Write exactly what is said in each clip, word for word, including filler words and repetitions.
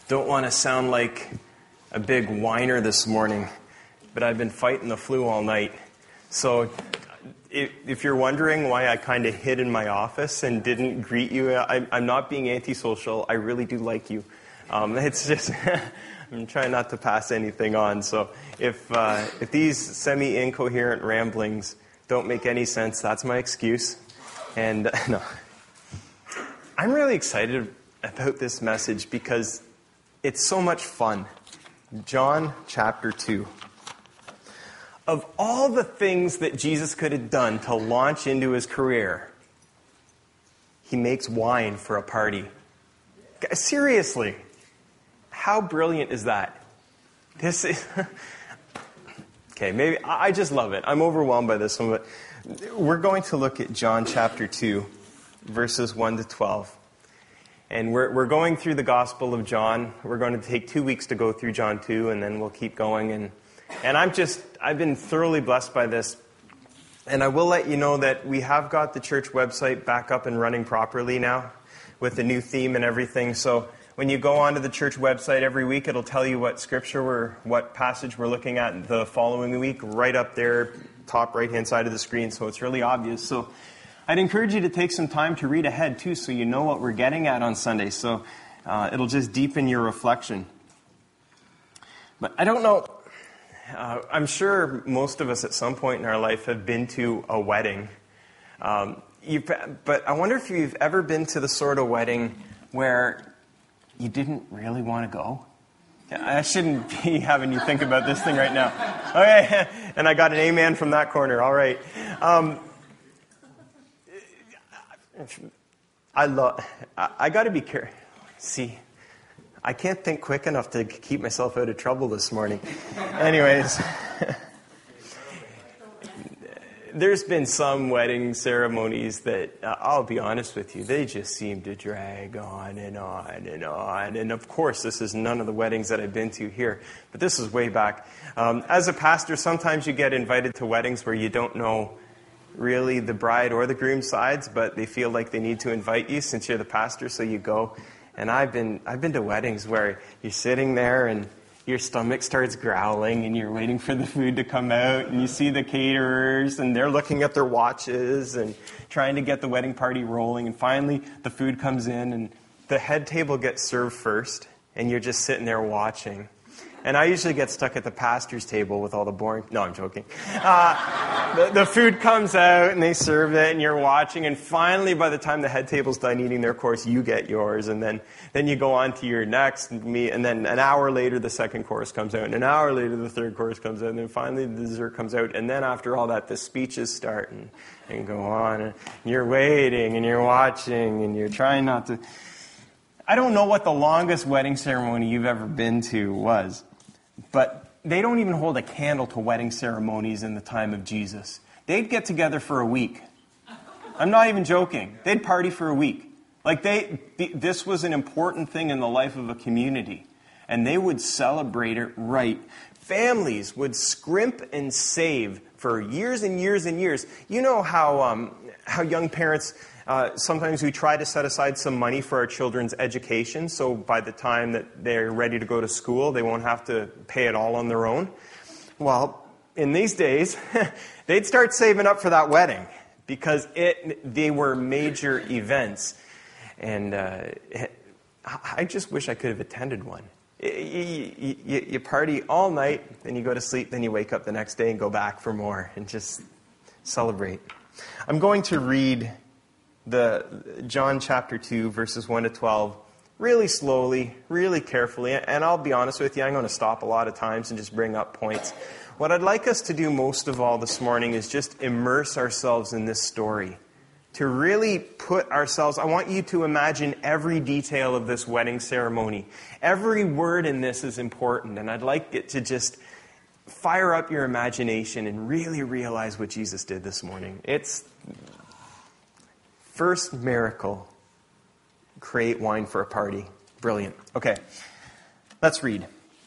Don't want to sound like a big whiner this morning, but I've been fighting the flu all night. So if you're wondering why I kind of hid in my office and didn't greet you, I'm not being antisocial. I really do like you. Um, it's just I'm trying not to pass anything on. So if uh, if these semi-incoherent ramblings don't make any sense, that's my excuse. And uh, no, I'm really excited about this message because it's so much fun. John chapter two. Of all the things that Jesus could have done to launch into his career, he makes wine for a party. Seriously, how brilliant is that? This is... okay, maybe I just love it. I'm overwhelmed by this one, but we're going to look at John chapter two, verses one to twelve. And we're we're going through the Gospel of John. We're going to take two weeks to go through John two, and then we'll keep going. And and I'm just, I've been thoroughly blessed by this. And I will let you know that we have got the church website back up and running properly now with the new theme and everything. So when you go onto the church website every week, it'll tell you what scripture we're, what passage we're looking at the following week, right up there, top right-hand side of the screen. So it's really obvious. So I'd encourage you to take some time to read ahead, too, so you know what we're getting at on Sunday. So uh, it'll just deepen your reflection. But I don't know. Uh, I'm sure most of us at some point in our life have been to a wedding. Um, you've, but I wonder if you've ever been to the sort of wedding where you didn't really want to go. I shouldn't be having you think about this thing right now. Okay, and I got an amen from that corner. All right. Um, I love. I, I got to be careful. See, I can't think quick enough to keep myself out of trouble this morning. Anyways, there's been some wedding ceremonies that uh, I'll be honest with you, they just seem to drag on and on and on. And of course, this is none of the weddings that I've been to here, but this is way back. Um, as a pastor, sometimes you get invited to weddings where you don't know really the bride or the groom's sides, but they feel like they need to invite you since you're the pastor, so you go. And I've been I've been to weddings where you're sitting there and your stomach starts growling and you're waiting for the food to come out, and you see the caterers and they're looking at their watches and trying to get the wedding party rolling, and finally the food comes in and the head table gets served first and you're just sitting there watching. And I usually get stuck at the pastor's table with all the boring... No, I'm joking. Uh, the, the food comes out, and they serve it, and you're watching. And finally, by the time the head table's done eating their course, you get yours. And then, then you go on to your next meat. And then an hour later, the second course comes out. And an hour later, the third course comes out. And then finally, the dessert comes out. And then after all that, the speeches start and, and go on. And you're waiting, and you're watching, and you're trying not to... I don't know what the longest wedding ceremony you've ever been to was. But they don't even hold a candle to wedding ceremonies in the time of Jesus. They'd get together for a week. I'm not even joking. They'd party for a week. Like they, this was an important thing in the life of a community. And they would celebrate it right. Families would scrimp and save for years and years and years. You know how um, how young parents... Uh, sometimes we try to set aside some money for our children's education, so by the time that they're ready to go to school, they won't have to pay it all on their own. Well, in these days, they'd start saving up for that wedding because it they were major events. And uh, I just wish I could have attended one. You, you, you party all night, then you go to sleep, then you wake up the next day and go back for more and just celebrate. I'm going to read... the John chapter two, verses one to twelve, really slowly, really carefully. And I'll be honest with you, I'm going to stop a lot of times and just bring up points. What I'd like us to do most of all this morning is just immerse ourselves in this story. To really put ourselves, I want you to imagine every detail of this wedding ceremony. Every word in this is important. And I'd like it to just fire up your imagination and really realize what Jesus did this morning. It's... First miracle, create wine for a party. Brilliant. Okay, let's read.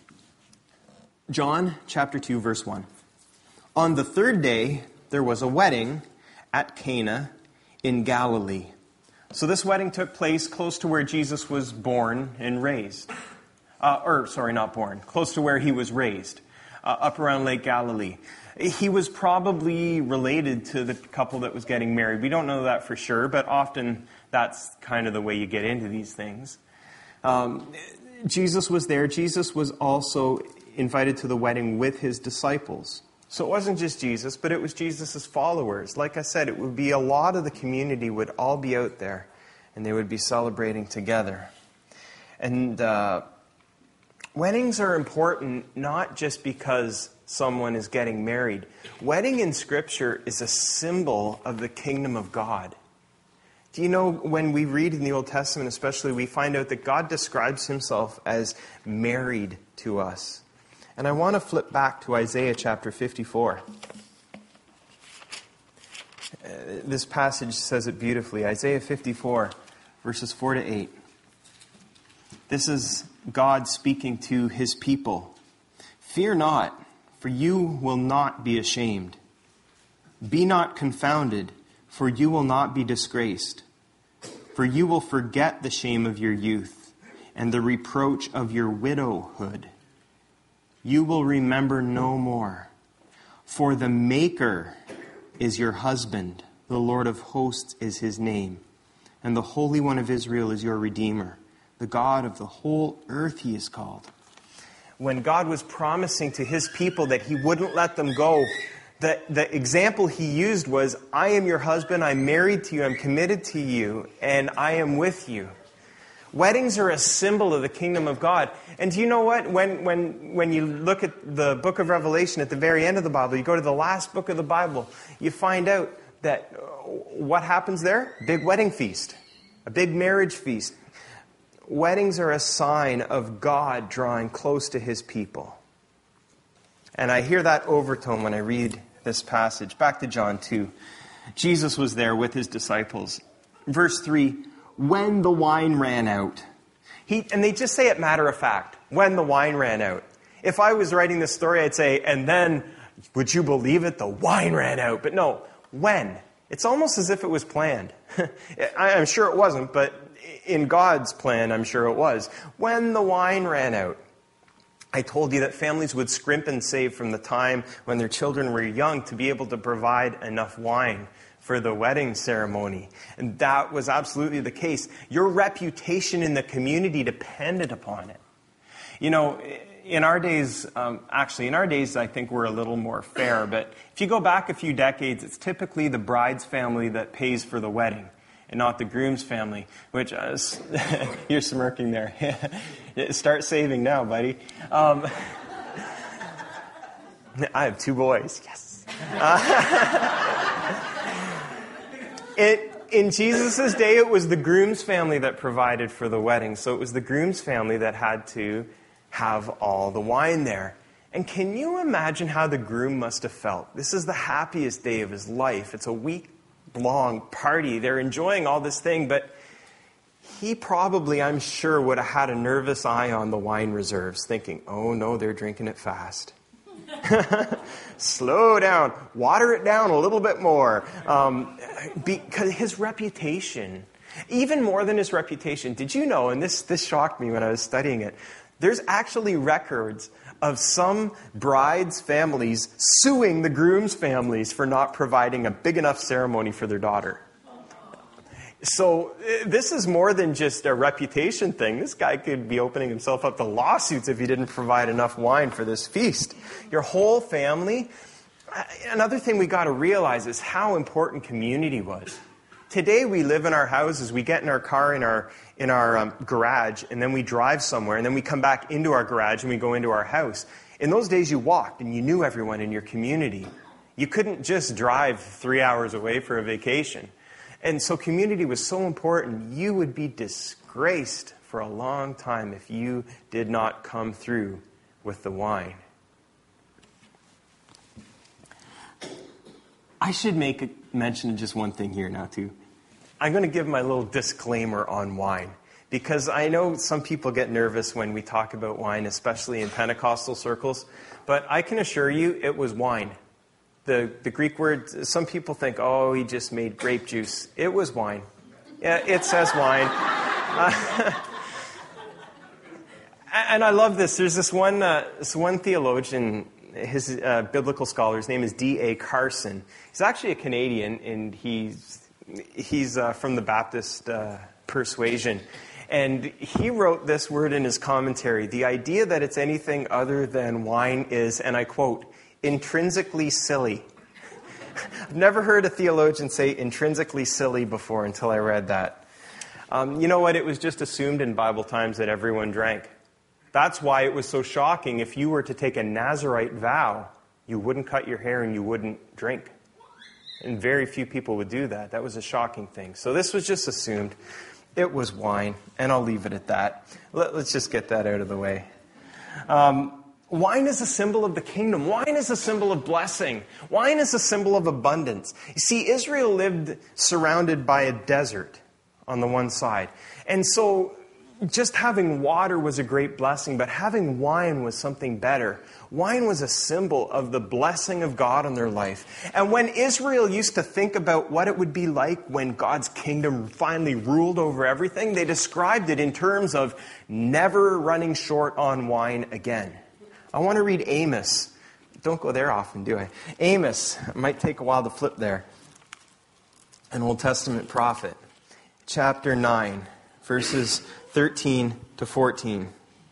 John chapter two, verse one. On the third day, there was a wedding at Cana in Galilee. So this wedding took place close to where Jesus was born and raised. uh, or sorry, not born, close to where he was raised, uh, up around Lake Galilee. He was probably related to the couple that was getting married. We don't know that for sure, but often that's kind of the way you get into these things. Um, Jesus was there. Jesus was also invited to the wedding with his disciples. So it wasn't just Jesus, but it was Jesus' followers. Like I said, it would be a lot of the community would all be out there, and they would be celebrating together. And uh, weddings are important not just because someone is getting married. Wedding in Scripture is a symbol of the kingdom of God. Do you know, when we read in the Old Testament especially, we find out that God describes himself as married to us. And I want to flip back to Isaiah chapter fifty-four. Uh, this passage says it beautifully. Isaiah fifty-four, verses four to eight. This is God speaking to his people. Fear not, for you will not be ashamed. Be not confounded, for you will not be disgraced. For you will forget the shame of your youth and the reproach of your widowhood. You will remember no more. For the Maker is your husband, the Lord of hosts is his name, and the Holy One of Israel is your Redeemer. The God of the whole earth he is called. When God was promising to his people that he wouldn't let them go, the, the example he used was, I am your husband, I'm married to you, I'm committed to you, and I am with you. Weddings are a symbol of the kingdom of God. And do you know what? When, when, when you look at the book of Revelation at the very end of the Bible, you go to the last book of the Bible, you find out that what happens there? Big wedding feast. A big marriage feast. Weddings are a sign of God drawing close to his people. And I hear that overtone when I read this passage. Back to John two. Jesus was there with his disciples. Verse three, when the wine ran out. He, and they just say it matter of fact, when the wine ran out. If I was writing this story, I'd say, and then, would you believe it, the wine ran out. But no, when? It's almost as if it was planned. I'm sure it wasn't, but in God's plan, I'm sure it was. When the wine ran out. I told you that families would scrimp and save from the time when their children were young to be able to provide enough wine for the wedding ceremony. And that was absolutely the case. Your reputation in the community depended upon it. You know, in our days, um, actually in our days, I think we're a little more fair. But if you go back a few decades, it's typically the bride's family that pays for the wedding and not the groom's family, which uh, you're smirking there. Start saving now, buddy. Um, I have two boys. Yes. Uh, it, in Jesus' day, it was the groom's family that provided for the wedding. So it was the groom's family that had to have all the wine there. And can you imagine how the groom must have felt? This is the happiest day of his life. It's a week-long party. They're enjoying all this thing, but he probably, I'm sure, would have had a nervous eye on the wine reserves, thinking, oh no, they're drinking it fast. Slow down. Water it down a little bit more. Um, because his reputation, even more than his reputation, did you know, and this, this shocked me when I was studying it, there's actually records of some brides' families suing the groom's families for not providing a big enough ceremony for their daughter. So this is more than just a reputation thing. This guy could be opening himself up to lawsuits if he didn't provide enough wine for this feast. Your whole family. Another thing we got to realize is how important community was. Today we live in our houses, we get in our car in our in our um, garage, and then we drive somewhere, and then we come back into our garage and we go into our house. In those days you walked and you knew everyone in your community. You couldn't just drive three hours away for a vacation. And so community was so important. You would be disgraced for a long time if you did not come through with the wine. I should make a mention of just one thing here now, too. I'm going to give my little disclaimer on wine, because I know some people get nervous when we talk about wine, especially in Pentecostal circles, but I can assure you it was wine. The, the Greek word, some people think, oh, he just made grape juice. It was wine. Yeah, it says wine. Uh, And I love this. There's this one, uh, this one theologian, his uh, biblical scholar, his name is D A Carson. He's actually a Canadian, and he's, he's uh, from the Baptist uh, persuasion. And he wrote this word in his commentary: the idea that it's anything other than wine is, and I quote, intrinsically silly. I've never heard a theologian say intrinsically silly before until I read that. Um, you know what? It was just assumed in Bible times that everyone drank. That's why it was so shocking. If you were to take a Nazirite vow, you wouldn't cut your hair and you wouldn't drink. And very few people would do that. That was a shocking thing. So this was just assumed. It was wine, and I'll leave it at that. Let, let's just get that out of the way. Um, wine is a symbol of the kingdom. Wine is a symbol of blessing. Wine is a symbol of abundance. You see, Israel lived surrounded by a desert on the one side. And so just having water was a great blessing, but having wine was something better. Wine was a symbol of the blessing of God in their life. And when Israel used to think about what it would be like when God's kingdom finally ruled over everything, they described it in terms of never running short on wine again. I want to read Amos. Don't go there often, do I? Amos. It might take a while to flip there. An Old Testament prophet. Chapter nine, verses thirteen to fourteen.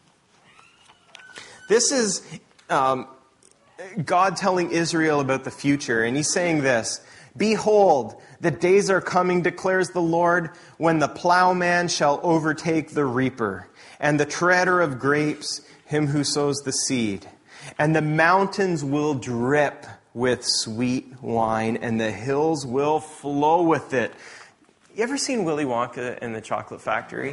This is um, God telling Israel about the future, and he's saying this: behold, the days are coming, declares the Lord, when the plowman shall overtake the reaper, and the treader of grapes him who sows the seed. And the mountains will drip with sweet wine, and the hills will flow with it. You ever seen Willy Wonka and the Chocolate Factory?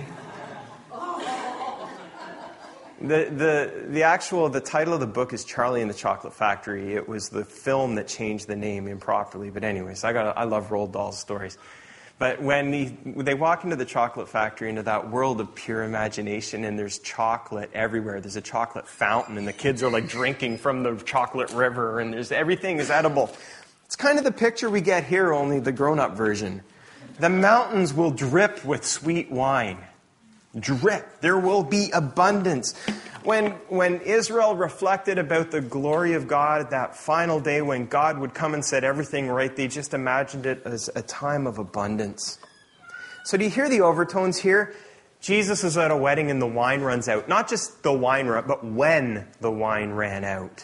The, the, the actual, the title of the book is Charlie and the Chocolate Factory. It was the film that changed the name improperly. But anyways, I got, I love Roald Dahl stories. But when, he, when they walk into the chocolate factory, into that world of pure imagination, and there's chocolate everywhere. There's a chocolate fountain, and the kids are like drinking from the chocolate river, and there's everything is edible. It's kind of the picture we get here, only the grown-up version. The mountains will drip with sweet wine. Drip. There will be abundance. When, when Israel reflected about the glory of God, that final day when God would come and set everything right, they just imagined it as a time of abundance. So do you hear the overtones here? Jesus is at a wedding and the wine runs out. Not just the wine run, but when the wine ran out.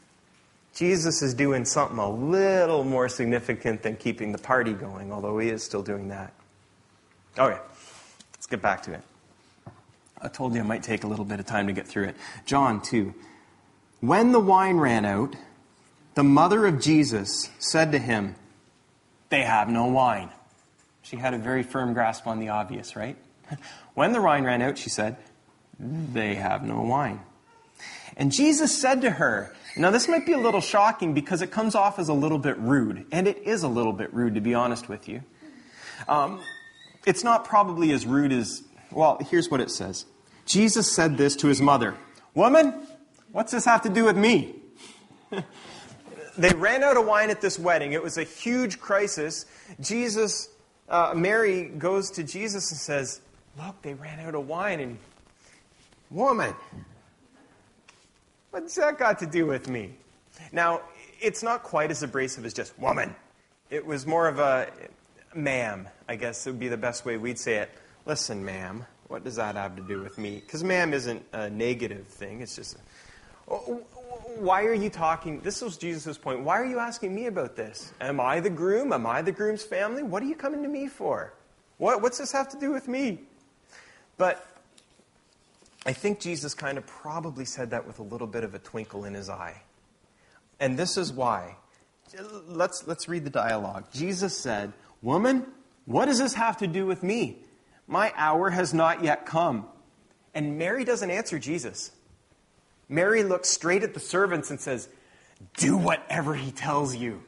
Jesus is doing something a little more significant than keeping the party going, although he is still doing that. Okay, let's get back to it. I told you I might take a little bit of time to get through it. John two. When the wine ran out, the mother of Jesus said to him, "They have no wine." She had a very firm grasp on the obvious, right? When the wine ran out, she said, "They have no wine." And Jesus said to her, now this might be a little shocking because it comes off as a little bit rude. And it is a little bit rude, to be honest with you. Um, it's not probably as rude as, well, here's what it says. Jesus said this to his mother. "Woman, what's this have to do with me?" They ran out of wine at this wedding. It was a huge crisis. Jesus, uh, Mary goes to Jesus and says, "Look, they ran out of wine." And, "Woman, what's that got to do with me?" Now, it's not quite as abrasive as just "woman." It was more of a "ma'am," I guess would be the best way we'd say it. "Listen, ma'am, what does that have to do with me?" Because ma'am isn't a negative thing. It's just, a, why are you talking? This was Jesus' point. Why are you asking me about this? Am I the groom? Am I the groom's family? What are you coming to me for? What, what's this have to do with me? But I think Jesus kind of probably said that with a little bit of a twinkle in his eye. And this is why. Let's, let's read the dialogue. Jesus said, "Woman, what does this have to do with me? My hour has not yet come." And Mary doesn't answer Jesus. Mary looks straight at the servants and says, "Do whatever he tells you."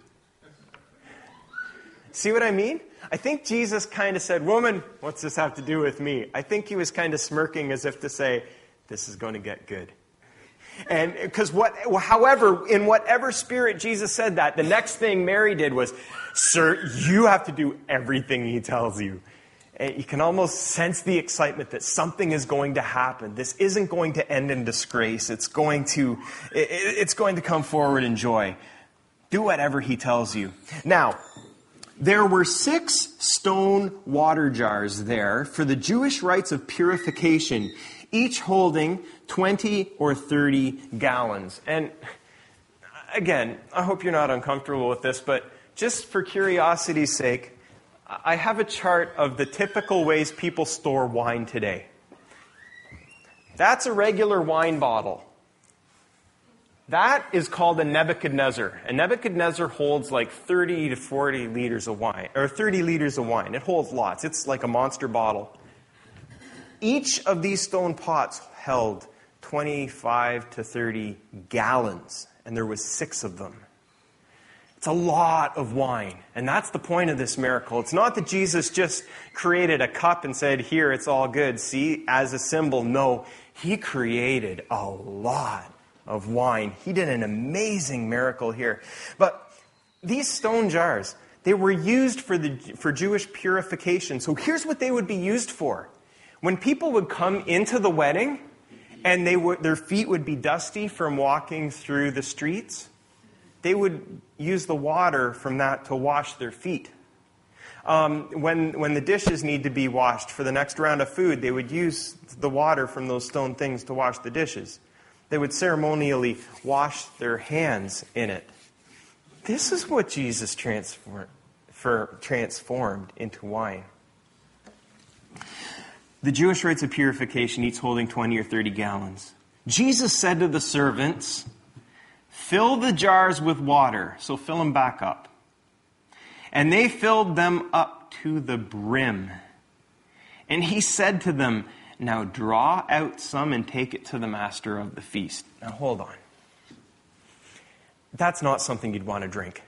See what I mean? I think Jesus kind of said, "Woman, what's this have to do with me?" I think he was kind of smirking as if to say, this is going to get good. And because what, however, in whatever spirit Jesus said that, the next thing Mary did was, "Sir, you have to do everything he tells you." And you can almost sense the excitement that something is going to happen. This isn't going to end in disgrace. It's going to, it, it's going to come forward in joy. Do whatever he tells you. Now, there were six stone water jars there for the Jewish rites of purification, each holding twenty or thirty gallons. And again, I hope you're not uncomfortable with this, but just for curiosity's sake, I have a chart of the typical ways people store wine today. That's a regular wine bottle. That is called a Nebuchadnezzar. A Nebuchadnezzar holds like thirty to forty liters of wine, or thirty liters of wine. It holds lots. It's like a monster bottle. Each of these stone pots held twenty-five to thirty gallons, and there was six of them. It's a lot of wine, and that's the point of this miracle. It's not that Jesus just created a cup and said, here, it's all good, see, as a symbol. No, he created a lot of wine. He did an amazing miracle here. But these stone jars, they were used for the for Jewish purification. So here's what they would be used for. When people would come into the wedding and they would their feet would be dusty from walking through the streets, they would use the water from that to wash their feet. Um, when when the dishes need to be washed for the next round of food, they would use the water from those stone things to wash the dishes. They would ceremonially wash their hands in it. This is what Jesus transform, for, transformed into wine. The Jewish rites of purification, each holding twenty or thirty gallons. Jesus said to the servants, fill the jars with water. So fill them back up. And they filled them up to the brim. And he said to them, now draw out some and take it to the master of the feast. Now hold on. That's not something you'd want to drink.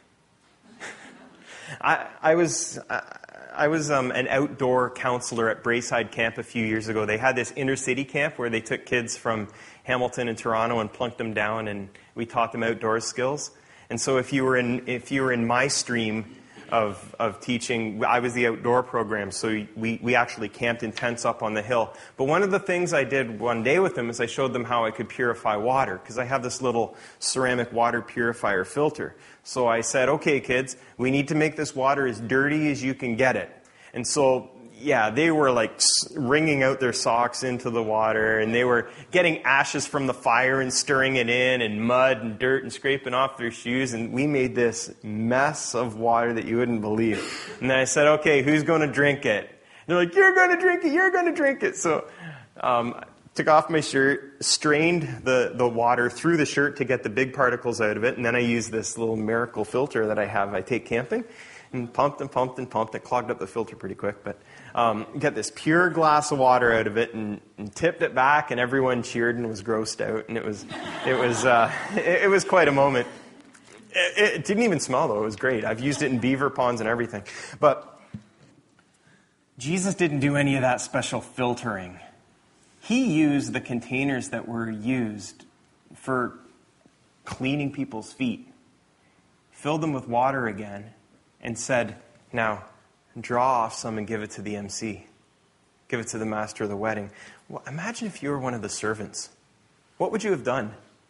I, I was I, I was um, an outdoor counselor at Braeside Camp a few years ago. They had this inner city camp where they took kids from Hamilton and Toronto and plunked them down, and we taught them outdoor skills. And so if you were in if you were in my stream of of teaching, I was the outdoor program, so we, we actually camped in tents up on the hill. But one of the things I did one day with them is I showed them how I could purify water, because I have this little ceramic water purifier filter. So I said, okay, kids, we need to make this water as dirty as you can get it. And so, yeah, they were like wringing out their socks into the water, and they were getting ashes from the fire and stirring it in, and mud and dirt and scraping off their shoes, and we made this mess of water that you wouldn't believe. And then I said, okay, who's going to drink it? And they're like, you're going to drink it, you're going to drink it. So um, I took off my shirt, strained the, the water through the shirt to get the big particles out of it, and then I used this little miracle filter that I have I take camping, and pumped and pumped and pumped. It clogged up the filter pretty quick, but um, get this pure glass of water out of it, and, and tipped it back, and everyone cheered and was grossed out, and it was, it was, uh, it, it was quite a moment. It, it didn't even smell though; it was great. I've used it in beaver ponds and everything. But Jesus didn't do any of that special filtering. He used the containers that were used for cleaning people's feet, filled them with water again, and said, now, draw off some and give it to the M C. Give it to the master of the wedding. Well, imagine if you were one of the servants. What would you have done?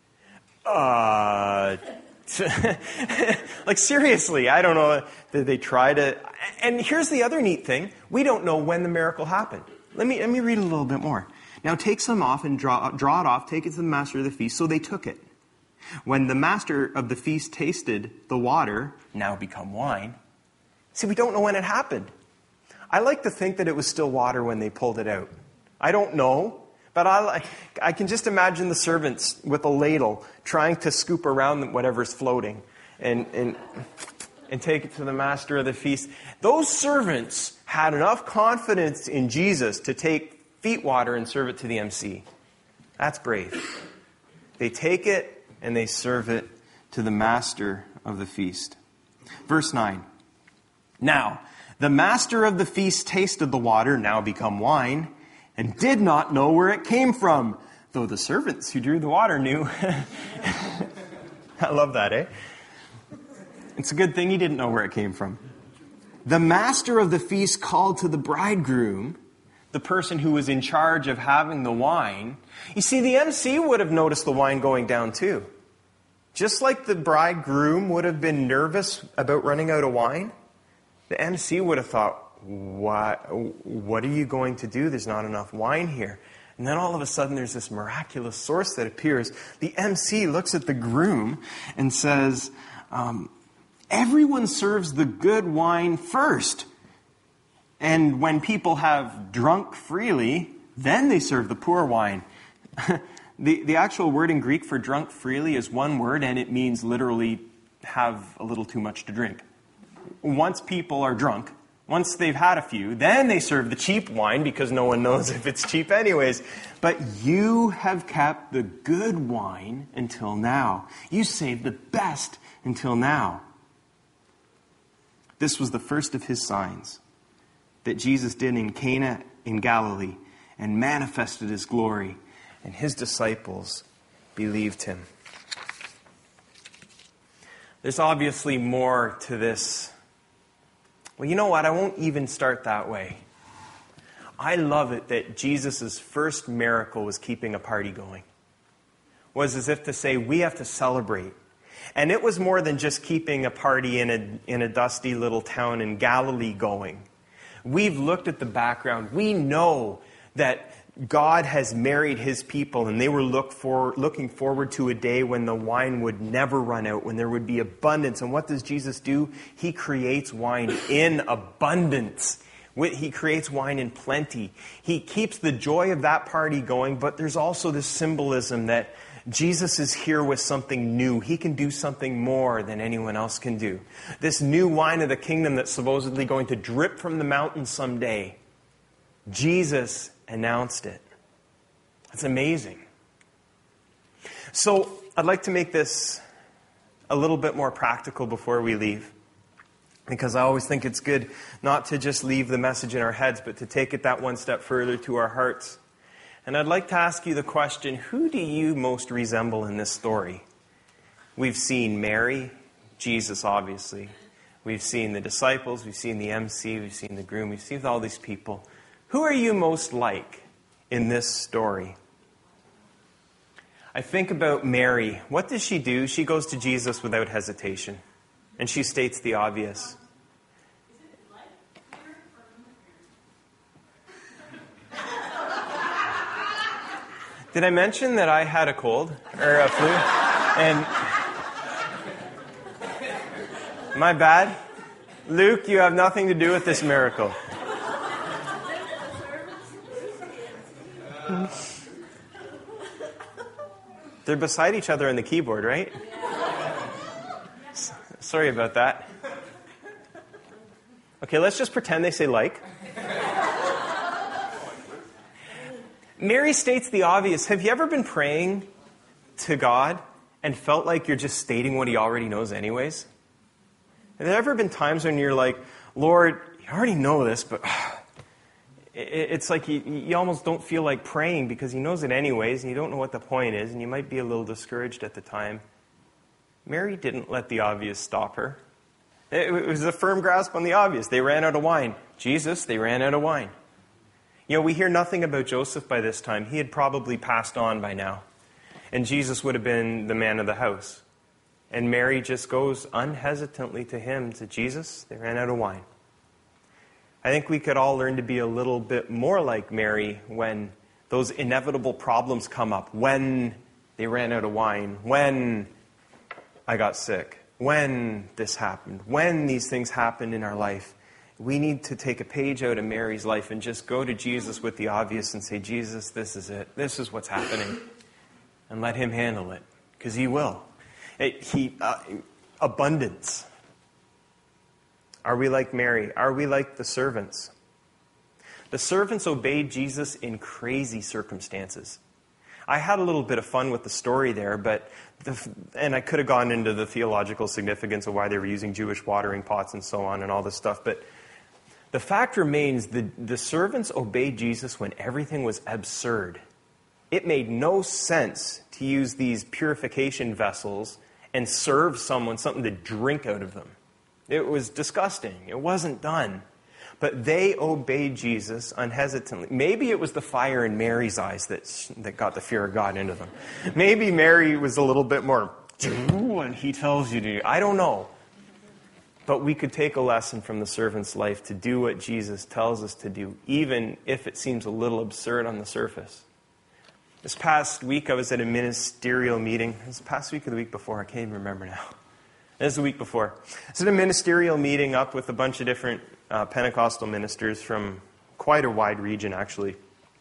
Uh, like seriously, I don't know. Did they try to... And here's the other neat thing. We don't know when the miracle happened. Let me, let me read a little bit more. Now take some off and draw, draw it off. Take it to the master of the feast. So they took it. When the master of the feast tasted the water, now become wine... See, we don't know when it happened. I like to think that it was still water when they pulled it out. I don't know, but I, I can just imagine the servants with a ladle trying to scoop around whatever's floating and, and, and take it to the master of the feast. Those servants had enough confidence in Jesus to take feet water and serve it to the M C. That's brave. They take it and they serve it to the master of the feast. Verse nine. Now, the master of the feast tasted the water, now become wine, and did not know where it came from, though the servants who drew the water knew. I love that, eh? It's a good thing he didn't know where it came from. the master of the feast called to the bridegroom, the person who was in charge of having the wine. You see, the M C would have noticed the wine going down too. Just like the bridegroom would have been nervous about running out of wine, the M C would have thought, what, what are you going to do? There's not enough wine here. And then all of a sudden there's this miraculous source that appears. The M C looks at the groom and says, um, everyone serves the good wine first. And when people have drunk freely, then they serve the poor wine. the, the actual word in Greek for drunk freely is one word, and it means literally have a little too much to drink. Once people are drunk, once they've had a few, then they serve the cheap wine because no one knows if it's cheap anyways. But you have kept the good wine until now. You saved the best until now. This was the first of his signs that Jesus did in Cana in Galilee and manifested his glory, and his disciples believed him. There's obviously more to this. Well, you know what? I won't even start that way. I love it that Jesus' first miracle was keeping a party going. Was as if to say, we have to celebrate. And it was more than just keeping a party in a, in a dusty little town in Galilee going. We've looked at the background. We know that God has married his people, and they were look for, looking forward to a day when the wine would never run out, when there would be abundance. And what does Jesus do? He creates wine in abundance. He creates wine in plenty. He keeps the joy of that party going, but there's also this symbolism that Jesus is here with something new. He can do something more than anyone else can do. This new wine of the kingdom that's supposedly going to drip from the mountain someday. Jesus announced it. That's amazing. So I'd like to make this a little bit more practical before we leave, because I always think it's good not to just leave the message in our heads, but to take it that one step further to our hearts. And I'd like to ask you the question, who do you most resemble in this story? We've seen Mary, Jesus obviously. We've seen the disciples, we've seen the M C, we've seen the groom, we've seen all these people. Who are you most like in this story? I think about Mary. What does she do? She goes to Jesus without hesitation. And she states the obvious. Did I mention that I had a cold or a flu? And my bad. Luke, you have nothing to do with this miracle. They're beside each other on the keyboard, right? S- sorry about that. Okay, let's just pretend they say like. Mary states the obvious. Have you ever been praying to God and felt like you're just stating what he already knows anyways? Have there ever been times when you're like, Lord, you already know this, but it's like you, you almost don't feel like praying because he knows it anyways, and you don't know what the point is, and you might be a little discouraged at the time. Mary didn't let the obvious stop her. It was a firm grasp on the obvious. They ran out of wine. Jesus, they ran out of wine. You know, we hear nothing about Joseph by this time. He had probably passed on by now. And Jesus would have been the man of the house. And Mary just goes unhesitantly to him, to Jesus, they ran out of wine. I think we could all learn to be a little bit more like Mary when those inevitable problems come up. When they ran out of wine. When I got sick. When this happened. When these things happened in our life. We need to take a page out of Mary's life and just go to Jesus with the obvious and say, Jesus, this is it. This is what's happening. And let him handle it. Because he will. It, he, uh, abundance. Are we like Mary? Are we like the servants? The servants obeyed Jesus in crazy circumstances. I had a little bit of fun with the story there, but the, and I could have gone into the theological significance of why they were using Jewish watering pots and so on and all this stuff, but the fact remains the, the servants obeyed Jesus when everything was absurd. It made no sense to use these purification vessels and serve someone something to drink out of them. It was disgusting. It wasn't done. But they obeyed Jesus unhesitantly. Maybe it was the fire in Mary's eyes that, that got the fear of God into them. Maybe Mary was a little bit more, and he tells you to. I don't know. But we could take a lesson from the servant's life to do what Jesus tells us to do, even if it seems a little absurd on the surface. This past week, I was at a ministerial meeting. It was the past week or the week before. I can't even remember now. It was the week before. I was at a ministerial meeting up with a bunch of different uh, Pentecostal ministers from quite a wide region, actually.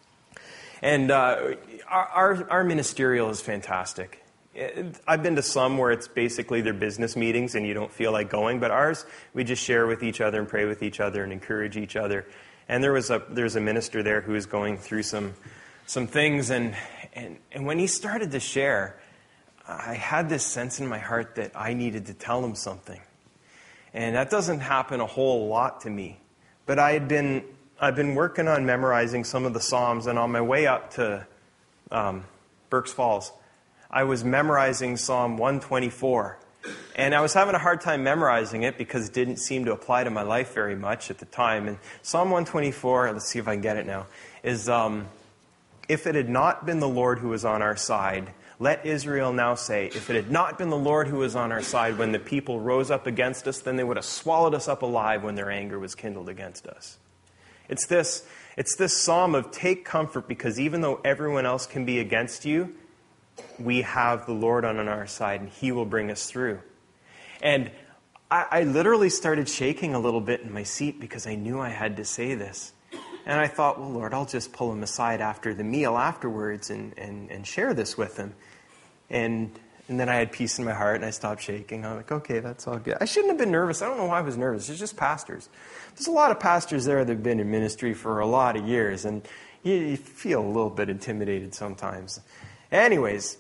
And uh, our, our, our ministerial is fantastic. I've been to some where it's basically their business meetings and you don't feel like going, but ours, we just share with each other and pray with each other and encourage each other. And there was a there's a minister there who was going through some some things, and, and, and when he started to share, I had this sense in my heart that I needed to tell him something. And that doesn't happen a whole lot to me. But I had been I've been working on memorizing some of the Psalms, and on my way up to um, Burkes Falls, I was memorizing Psalm one twenty-four. And I was having a hard time memorizing it because it didn't seem to apply to my life very much at the time. And Psalm one twenty-four, let's see if I can get it now, is, um, if it had not been the Lord who was on our side, let Israel now say, if it had not been the Lord who was on our side when the people rose up against us, then they would have swallowed us up alive when their anger was kindled against us. It's this, it's this psalm of take comfort, because even though everyone else can be against you, we have the Lord on our side, and He will bring us through. And I, I literally started shaking a little bit in my seat because I knew I had to say this. And I thought, well, Lord, I'll just pull him aside after the meal afterwards and, and, and share this with him. And and then I had peace in my heart, and I stopped shaking. I'm like, okay, that's all good. I shouldn't have been nervous. I don't know why I was nervous. It's just pastors. There's a lot of pastors there that have been in ministry for a lot of years, and you, you feel a little bit intimidated sometimes. Anyways,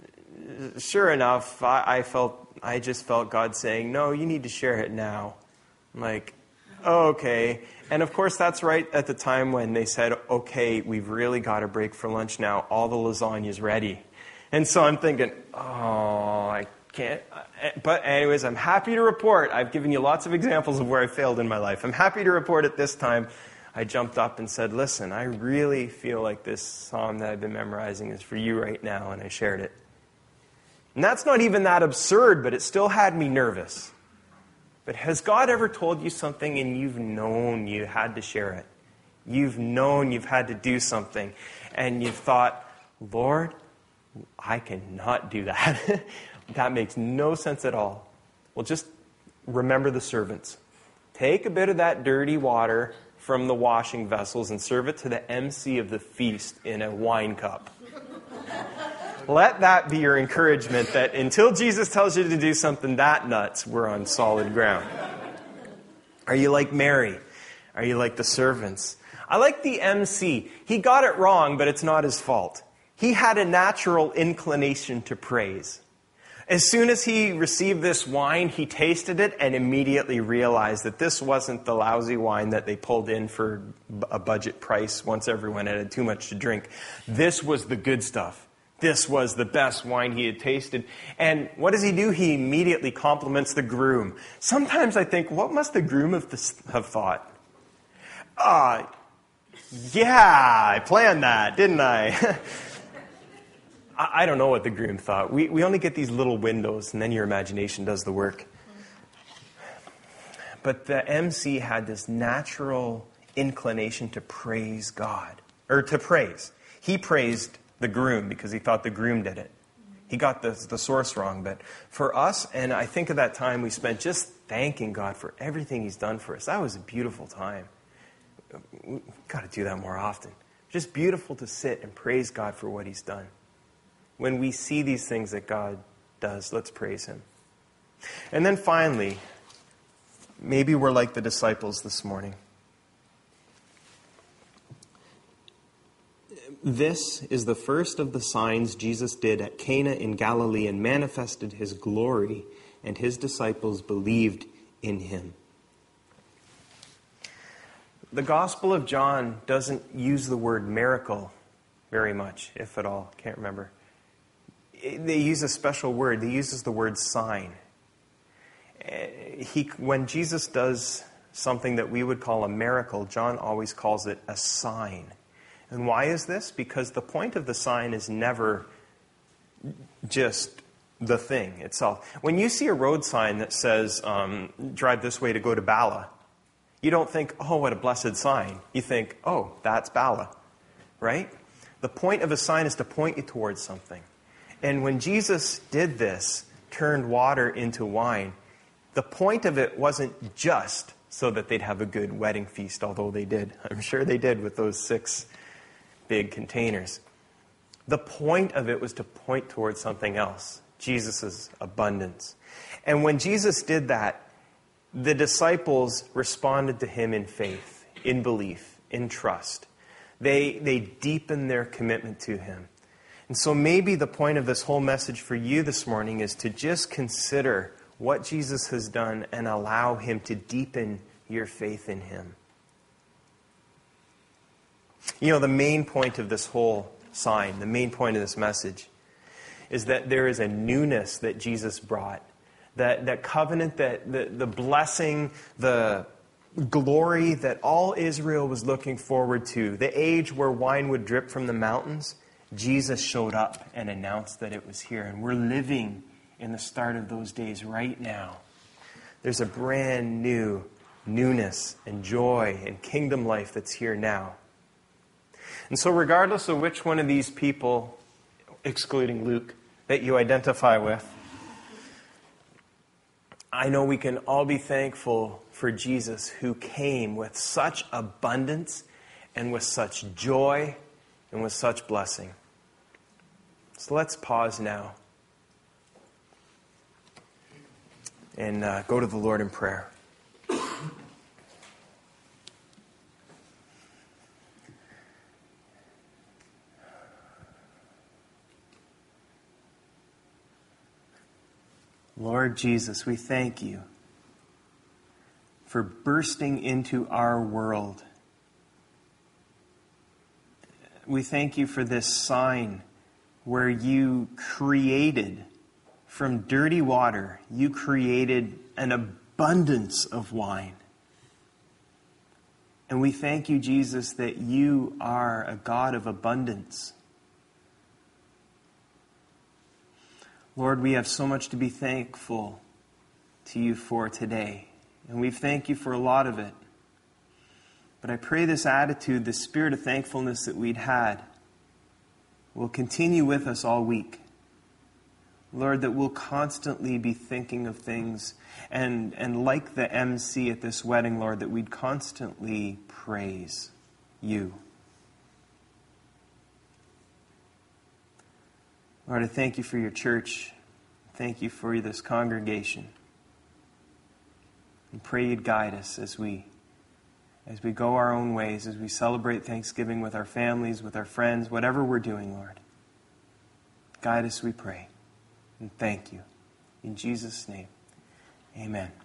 sure enough, I, I felt I just felt God saying, no, you need to share it now. I'm like, oh, okay. And of course, that's right at the time when they said, okay, we've really got to break for lunch now. All the lasagna's ready. And so I'm thinking, oh, I can't. But anyways, I'm happy to report. I've given you lots of examples of where I failed in my life. I'm happy to report at this time, I jumped up and said, listen, I really feel like this psalm that I've been memorizing is for you right now, and I shared it. And that's not even that absurd, but it still had me nervous. But has God ever told you something and you've known you had to share it? You've known you've had to do something, and you've thought, Lord, I cannot do that. That makes no sense at all. Well, just remember the servants. Take a bit of that dirty water from the washing vessels and serve it to the M C of the feast in a wine cup. Let that be your encouragement that until Jesus tells you to do something that nuts, we're on solid ground. Are you like Mary? Are you like the servants? I like the M C. He got it wrong, but it's not his fault. He had a natural inclination to praise. As soon as he received this wine, he tasted it and immediately realized that this wasn't the lousy wine that they pulled in for a budget price once everyone had too much to drink. This was the good stuff. This was the best wine he had tasted. And what does he do? He immediately compliments the groom. Sometimes I think, what must the groom have, have thought? Ah, uh, yeah, I planned that, didn't I? I don't know what the groom thought. We we only get these little windows, and then your imagination does the work. But the M C had this natural inclination to praise God, or to praise. He praised the groom because he thought the groom did it. He got the, the source wrong. But for us, and I think of that time we spent just thanking God for everything He's done for us. That was a beautiful time. We've got to do that more often. Just beautiful to sit and praise God for what He's done. When we see these things that God does, let's praise Him. And then finally, maybe we're like the disciples this morning. This is the first of the signs Jesus did at Cana in Galilee and manifested His glory, and His disciples believed in Him. The Gospel of John doesn't use the word miracle very much, if at all. Can't remember. They use a special word. They use the word sign. he, when Jesus does something that we would call a miracle, John always calls it a sign. And why is this? Because the point of the sign is never just the thing itself. When you see a road sign that says, um, drive this way to go to Bala, you don't think, oh, what a blessed sign. You think, oh, that's Bala, right? The point of a sign is to point you towards something. And when Jesus did this, turned water into wine, the point of it wasn't just so that they'd have a good wedding feast, although they did. I'm sure they did with those six big containers. The point of it was to point towards something else, Jesus' abundance. And when Jesus did that, the disciples responded to him in faith, in belief, in trust. They, they deepened their commitment to him. And so maybe the point of this whole message for you this morning is to just consider what Jesus has done and allow him to deepen your faith in him. You know, the main point of this whole sign, the main point of this message, is that there is a newness that Jesus brought. That, that covenant, that the, the blessing, the glory that all Israel was looking forward to, the age where wine would drip from the mountains, Jesus showed up and announced that it was here. And we're living in the start of those days right now. There's a brand new newness and joy and kingdom life that's here now. And so regardless of which one of these people, excluding Luke, that you identify with, I know we can all be thankful for Jesus, who came with such abundance and with such joy and with such blessing. So let's pause now and uh, go to the Lord in prayer. Lord Jesus, we thank you for bursting into our world. We thank you for this sign where you created from dirty water, you created an abundance of wine. And we thank you, Jesus, that you are a God of abundance. Lord, we have so much to be thankful to you for today. And we thank you for a lot of it. But I pray this attitude, this spirit of thankfulness that we'd had, will continue with us all week. Lord, that we'll constantly be thinking of things. And, and like the M C at this wedding, Lord, that we'd constantly praise you. Lord, I thank you for your church. Thank you for this congregation. And pray you'd guide us as we, as we go our own ways, as we celebrate Thanksgiving with our families, with our friends, whatever we're doing, Lord. Guide us, we pray. And thank you. In Jesus' name, amen.